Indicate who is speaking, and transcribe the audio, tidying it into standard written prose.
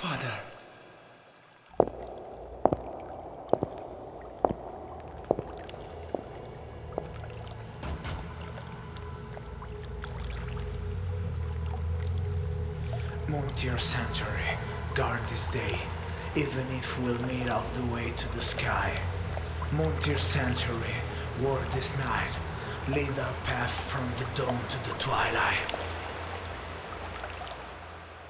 Speaker 1: Father. Montier Sanctuary, guard this day, even if we'll meet off the way to the sky. Montier Sanctuary, ward this night, lead our path from the dawn to the twilight.